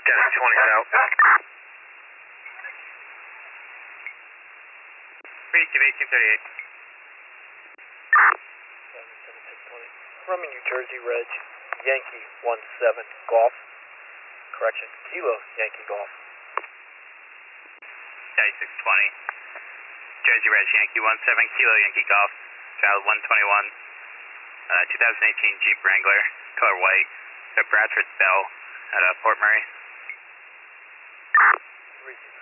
Dennis 20's out. 1838. From New Jersey Reg, Yankee 17 Golf. Correction, Kilo Yankee Golf. 3620. Jersey Reg, Yankee 17 Kilo Yankee Golf. Child 121. 2018 Jeep Wrangler, color white. Bradford Bell at Port Murray. 3